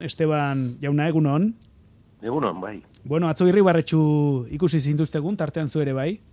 Esteban jauna, egunon. Egunon, bai. Bueno, atzo Irribarretxu ikusi zintuztegun, tartean zu ere bai?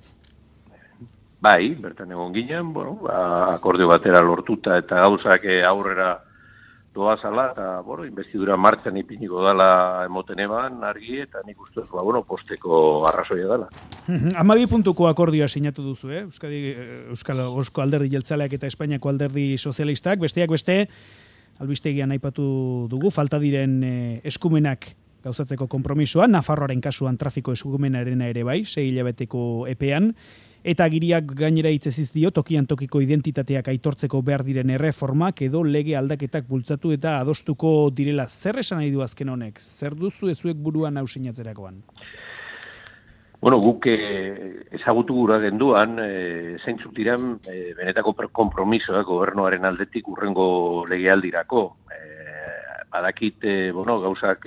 Bai, bertan egon ginen, bueno, akordio batera lortuta eta gauzak aurrera doazala, eta, bueno, investidura martxan ipiniko dala emoten eban, argi, eta nik uste, bueno, posteko arrazoia dala. 12 puntuko akordioa sinatu duzu, Euskal Alderdi Jeltzaleak eta Espainiako Alderdi Sozialistak, besteak beste, albistegian aipatu dugu, falta diren eskumenak gauzatzeko konpromisoa, Nafarroaren kasuan trafiko eskumenarena ere bai, 6 hilabeteko epean, eta agiriak gainera hitzeziz dio tokian tokiko identitateak aitortzeko behar diren erreformak edo lege aldaketak bultzatu eta adostuko direla. Zer esan nahi du azken honek? Zer duzu ezuek buruan hau sinatzerakoan? Bueno, guk ezagutu gura genduan, zeintzuk diren benetako konpromisoak gobernuaren aldetik urrengo legealdirako. Badakit, bueno, gauzak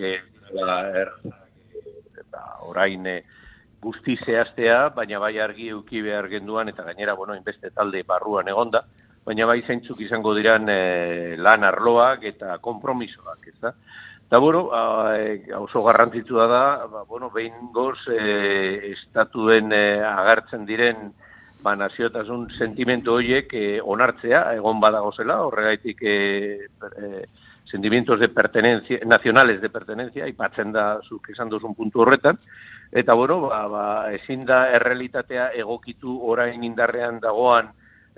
orain guzti zehaztea, baina bai argi euki behar genduan, eta gainera, bueno, inbeste talde barruan egonda, baina bai zeintzuk izango diran lan arloak eta konpromisoak, ez da? Eta, bueno, oso garrantzitsua da, bueno, behin goz, estatuen agertzen diren naziotasun sentimentu horiek onartzea, egon badagozela, horregaitik sentimientos de pertenencia, nacionales de pertenencia, aipatzen da zuk esan duzun puntu horretan, eta, bueno, ezin da errealitatea egokitu orain indarrean dagoan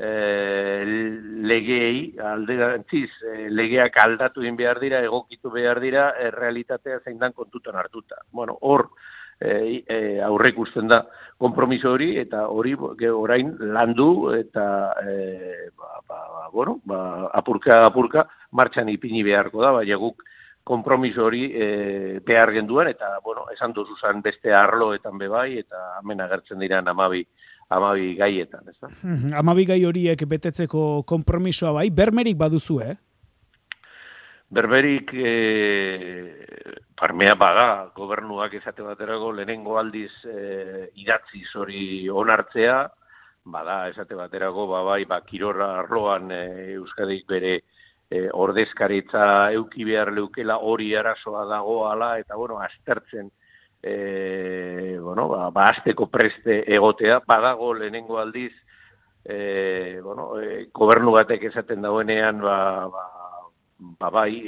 legeei, alderantziz, legeak aldatu egin behar dira, egokitu behar dira, errealitatea zein dan kontutan hartuta. Bueno, hor aurre ikusten da konpromiso hori, eta hori orain landu, eta bueno, apurka martxan ipini beharko da, baina guk konpromiso hori behar genduan, eta, bueno, esan duzuzan beste arloetan bebai, eta hemen agertzen diran 12 gaietan, ez da? 12 gai horiek betetzeko konpromisoa bai, bermerik baduzu, Berberik parmea bada, gobernuak esate baterako lehenengo aldiz idatziz hori onartzea, bada esate baterako, bai, kirora arloan Euskadik bere ordezkaritza euki behar leukela hori arazoa dagoala, eta, bueno, aztertzen, bueno, azteko preste egotea, badago lehenengo aldiz, bueno, gobernu batek esaten dagoenean, bai,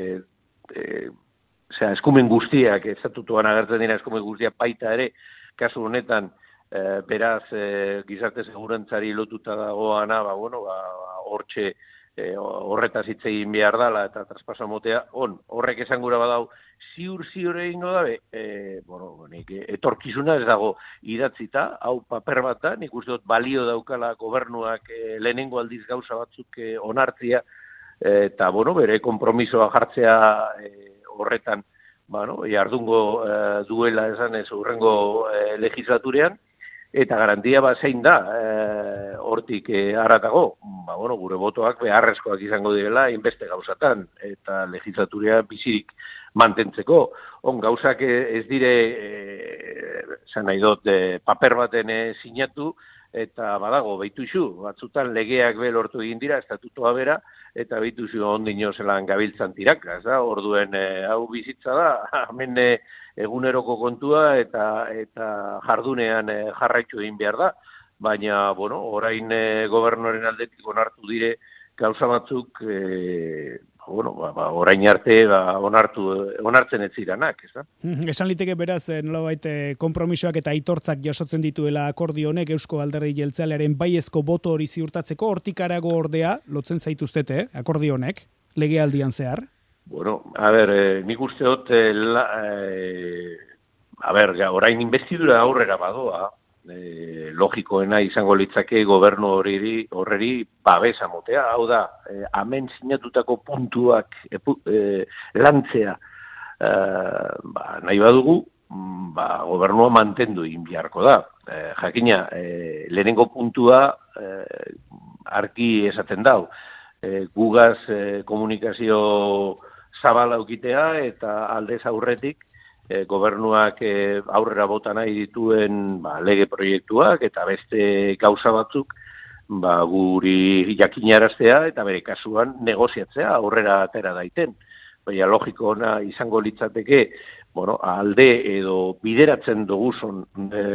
eskumen guztiak, estatutuan agertzen dira eskumen guztiak baita ere, kasu honetan, beraz, gizarte segurantzari lotuta dagoana, bueno, hortxe, horretaz hitz egin behar dela eta traspaso motea, horrek esan gura badau, ziur egingo dabe, bueno, etorkizuna ez dago idatzita, hau paper bat da, nik uste dut balio daukala gobernuak lehenengo aldiz gauza batzuk onartzia, eta, bueno, bere konpromisoa jartzea horretan, bueno, jardungo duela esan ez urrengo legislaturean, eta garantia zein da hortik haratago, bueno, gure botoak beharrezkoak izango direla inbeste gauzatan, eta legislaturea bizirik mantentzeko. Gauzak ez dire, zan nahi dut, paper baten sinatu, eta badago, behituzu, batzutan legeak lortu egin dira, estatutoa bera, eta behituzu ondino zelan gabiltzan tirakaz, da, orduen hau bizitza da, hemen eguneroko kontua eta jardunean jarraitu egin behar da, baina, bueno, orain gobernuaren aldetik onartu dire gauza batzuk, bueno, orain arte onartzen ez ziranak, ez da? Esan liteke beraz, nolabait konpromisoak eta aitortzak jasotzen dituela akordio honek Eusko Alderdi Jeltzalearen baiezko boto hori ziurtatzeko, hortik harago ordea, lotzen zaituztete, akordio honek, legealdian zehar? Bueno, a ber, nik uste dut, orain investidura aurrera badoa, logikoena izango litzake gobernu horreri babesa motea, hau da, hemen sinatutako puntuak lantzea nahi badugu, gobernua mantendu egin beharko da. Jakina, lehenengo puntua argi esaten dau, gugaz komunikazio zabala eukitea eta aldez aurretik gobernuak aurrera bota nahi dituen lege proiektuak eta beste gauza batzuk guri jakinaraztea eta bere kasuan negoziatzea aurrera atera daiten. baina logikoena izango litzateke, bueno, alde edo bideratzen dugun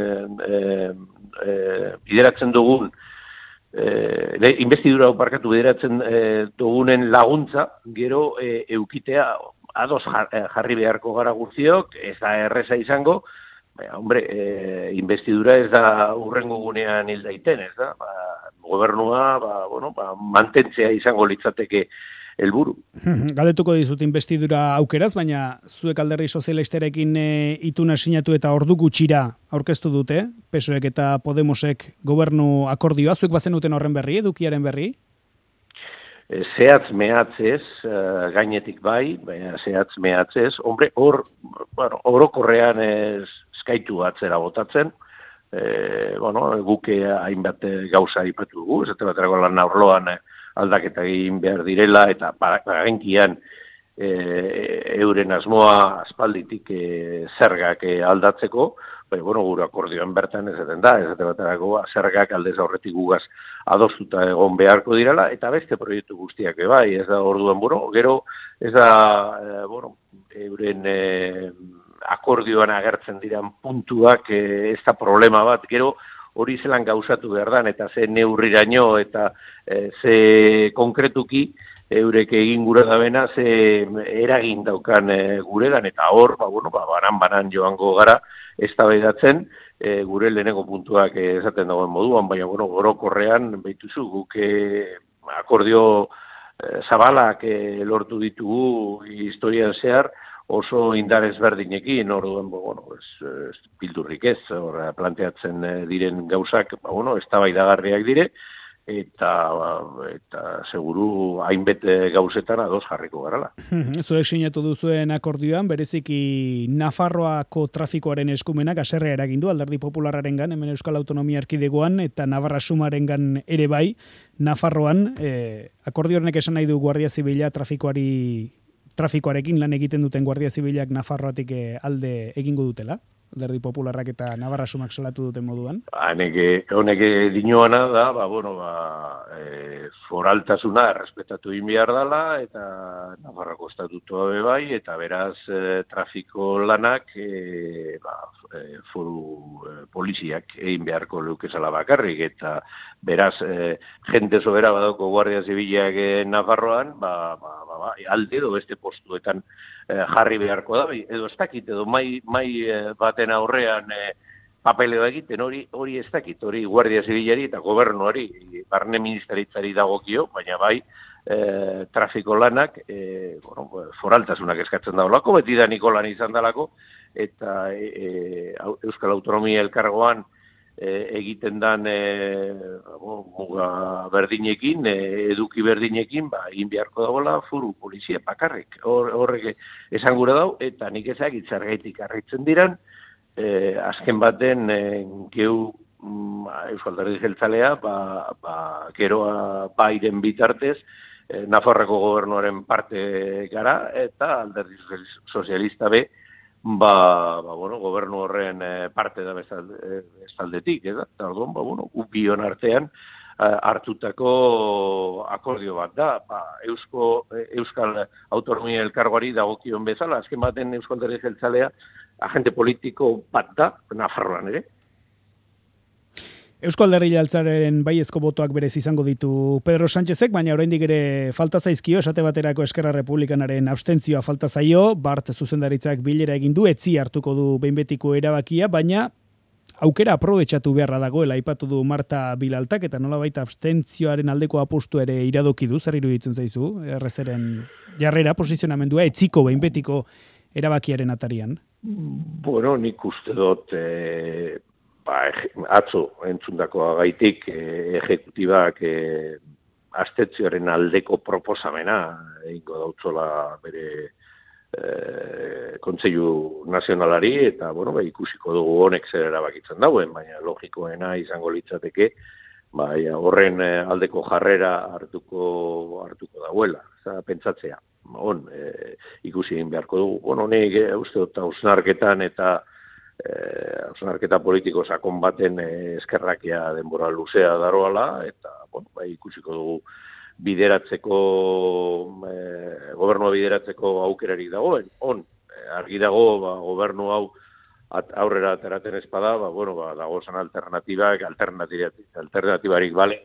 investidura parkatu bideratzen dugunen laguntza, gero eukitea ados jarri beharko gara guztiok, ez da erreza izango, hombre, investidura ez da urrengo gunean hil daiten, ez da? Gobernua, mantentzea izango litzateke helburu. Galdetuko dizut investidura aukeraz, baina zuek Alderdi Sozialistarekin ituna sinatu eta ordu gutxira aurkeztu dute, PSOEk eta Podemosek gobernu akordioa, zuek bazenuten horren berri, edukiaren berri? Zehatz mehatzez, gainetik bai, baina zehatz mehatzez, hombre, orokorrean eskaitu atzera botatzen, guke hainbat gauza ipatu dugu, ez baterako lan arloan aldaketa egin behar direla, eta pagenkian euren asmoa aspalditik zergak aldatzeko, gure akordioan bertan ezaten da, ez baterako zergak aldez aurretik gugaz adostuta egon beharko direla, eta beste proiektu guztiak bai, ez da orduan, gero ez da, euren akordioan agertzen diran puntuak ez da problema bat, gero hori zelan gauzatu behar dan, eta ze neurriraino, eta ze konkretuki eurek egin gure dabena, ze eragin daukan guregan, eta hor, banan joango gara, eztabaidatzen gure lehenengo puntuak esaten dagoen moduan, baina orokorrean behituzu guk akordio zabalak lortu ditugu historian zehar oso indar ezberdinekin, orduan bildurrik ez, planteatzen diren gauzak, eztabaidagarriak dire, eta seguru hainbet gauzetan ados jarriko garala. Zuek sinatu duzuen akordioan, bereziki Nafarroako trafikoaren eskumenak haserrea eragin du Alderdi Popularrarengan, hemen Euskal Autonomia Erkidegoan eta Navarra Sumarengan ere bai, Nafarroan, akordio honek esan nahi du Guardia Zibila trafikoarekin lan egiten duten Guardia Zibilak Nafarroatik alde egingo dutela? Alderdi Popularrak eta Navarra Sumak salatu duten moduan? Honek dinoana da, foraltasuna errespetatu egin behar dela, eta Nafarroko estatutua bai, eta beraz trafiko lanak foru poliziak egin beharko leukezala bakarrik, eta beraz jende sobera badauko Guardia Zibilak Nafarroan, alde edo beste postuetan jarri beharko da, edo ez dakit, edo mai baten aurrean papeleo egiten, hori ez dakit, hori Guardia Zibilari eta gobernuari, barne ministeritzari dagokio, baina bai trafiko lanak, foraltasunak eskatzen daulako, beti da Nikolan izan dalako, eta Euskal Autonomia Elkargoan egiten dan muga berdinekin, eduki berdinekin, egin beharko dagoela foru polizia bakarrik. Horrek esan gura dau, eta nik ezak itzargaitik arritzen diran, azken baten geu Euskal Alderdi Jeltzalea, geroa bairen bitartez, Nafarroko gobernuaren parte gara, eta Alderdi Sozialista be, gobernu horren parte da bestaldetik, eta orduan, upion artean hartutako akordio bat da, Euskal Autonomia Elkargoari dagokion bezala, azken baten Euskal Alderdi Jeltzalea agente politiko bat da, Nafarroan ere. Eusko Alderdi Jeltzalearen baiezko botoak berez izango ditu Pedro Sánchezek, baina oraindik ere falta zaizkio, esate baterako Eskerra Republikanaren abstentzioa falta zaio, Bart zuzendaritzak bilera egin du, etzi hartuko du behin betiko erabakia, baina aukera aprobetxatu beharra dagoela aipatu du Marta Bilaltak, eta nolabait abstentzioaren aldeko apostu ere iradoki du, zer iruditzen zaizu, errezeren jarrera, posizionamendua, etziko behin betiko erabakiaren atarian? Nik uste dut atzo entzundako gaitik ejekutibak abstentzioaren aldeko proposamena egingo dautzola bere Kontseilu Nazionalari, eta ikusiko dugu honek zer erabakitzen dauen, baina logikoena izango litzateke horren aldeko jarrera hartuko dauela, pentsatzea. Ikusi egin beharko dugu. Honek uste dut hausnarketan eta hausnarketa politiko sakon baten eskerrakia denbora luzea daroala, eta ikusiko dugu bideratzeko, gobernua bideratzeko aukerarik dagoen. Argi dago, gobernu hau aurrera ateraten espada, dagozan alternatibarik bale,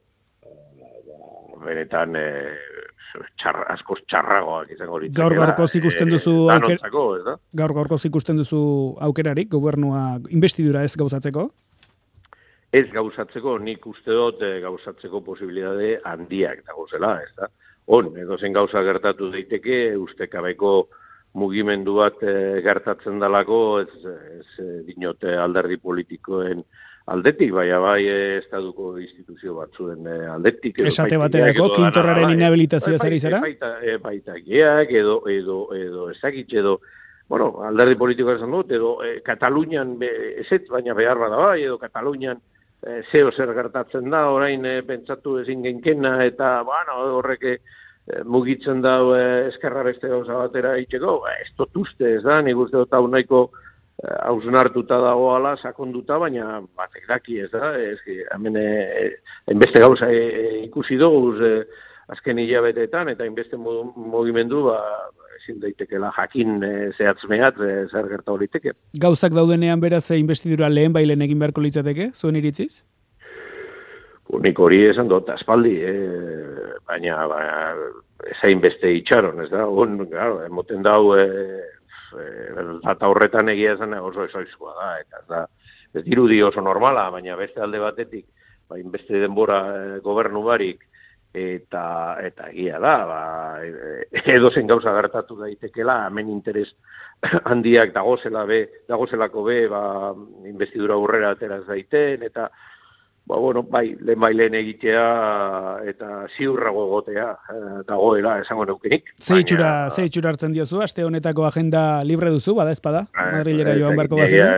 benetan askoz txarragoak izango litzakela. Gaur-gaurkoz ikusten duzu aukerarik, gobernua investidura ez gauzatzeko? Ez gauzatzeko, nik uste dut gauzatzeko posibilitate handiak dagozela, ez da? Edozen gauza gertatu daiteke, ustekabeko mugimendu bat gertatzen dalako, ez dinote alderdi politikoen aldetik, bai estatuko instituzio batzuen aldetik. Esate baterako, kintorraren inhabilitazioa zari zara? Baitakiak, edo ezakitxe, edo, alderdi politikoa esan dut, edo Katalunian, ezetz baina behar bada bai, edo Katalunian zeo zer gertatzen da, orain pentsatu ezin genkena, eta horrek mugitzen dau eskerra beste gauza batera itxeko, ez dut uste, ez da, nik uste dut hau nahiko hausnartuta dagoala, sakonduta, baina batek daki, ez da, hemen hainbeste gauza ikusi dugu azken hilabeteetan, eta hainbeste mugimendu, ezin daitekela jakin zehatzmeat zer gerta horitek. Gauzak daudenean beraz investidura lehen bailen egin beharko litzateke, zuen iritziz? Nik hori esan dut, aspaldi, baina ezain beste itxaron, ez da? Emoten dau, data horretan egia esan oso esoizkoa da, eta ez dirudi oso normala, baina beste alde batetik, beste denbora gobernu barik, eta egia da, edozen gauza gertatu daitekela, hemen interes handiak dagozelako investidura aurrera ateraz daiten, eta lehen egitea eta ziurrago egotea dagoela esango neukenik. Ze itxura hartzen diozu, aste honetako agenda libre duzu, bada espada? Madrilera joan barko bazira?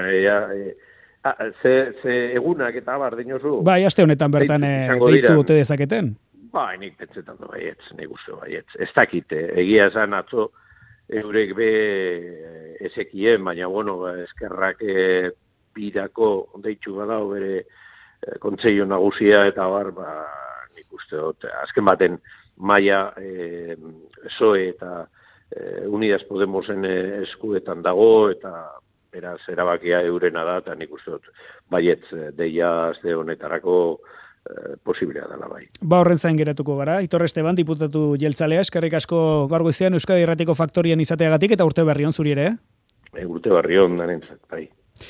Ze egunak eta dinozu? Bai, aste honetan bertan deitu ote dezaketen? Nik pentsetan du baietz, nik uste baietz. Ez dakit, egia esan atzo eurek ezekien, baina eskerrak birako deitu badau bere kontseillo nagusia eta nik uste dut, azken baten maila PSOE eta Unidas Podemosen eskuetan dago, eta beraz erabakia eurena da, eta nik uste dut baietz deia azte honetarako posiblea dela bai. Horren zain geratuko gara. Aitor Esteban, diputatu jeltzalea, eskerrik asko gaur goizean Euskadi Irratiko Faktorian izateagatik, eta urte berri on zuri ere. Urte berri on danentzat, bai.